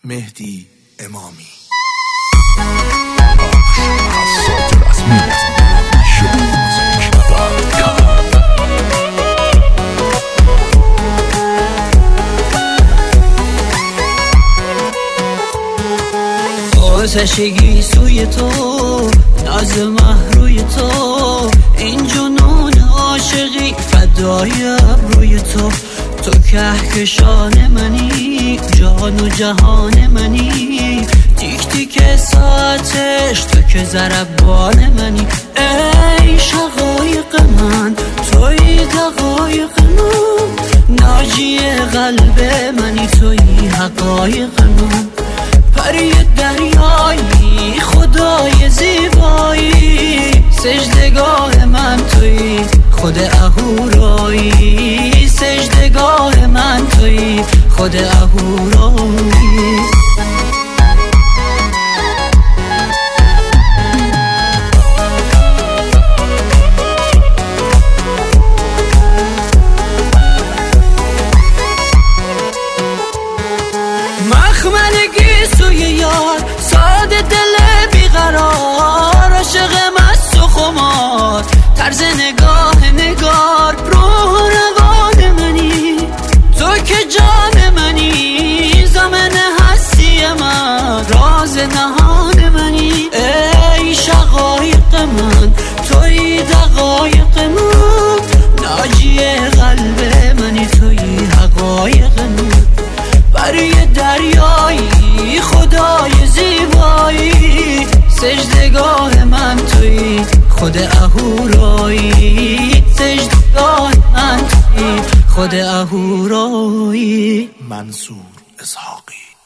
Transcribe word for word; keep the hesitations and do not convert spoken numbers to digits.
مهدی امامی. آتشگی سوی تو، ناز محروی تو، این جنون عاشقی فدای ابروی تو. تو کهکشان منی، جان و جهان منی، تیک تیک ساعتش تو که ضربان منی. ای شقایق من، توی دقایق من، ناجی قلب منی، توی حقایق من. پری دریایی، خدای زیبایی، سجدگاه من توی، خود اهورایی. سجدگاه من توی، خود اهورایی. مخملگی سوی یار، ساده دل بیقرار، عاشق مست و خمار، طرز نگاه نگار، روح و روان منی، تو که جان منی، زمن هستی من، راز نهان منی. ای شقایق من، توی دقایق من، ناجی قلب منی، توی حقایق من. پری دریایی، خدای زیبایی، سجدگاه من توی، خود اهورایی. سجدگاه من توی، خود اهورایی. منصور اسحاقی.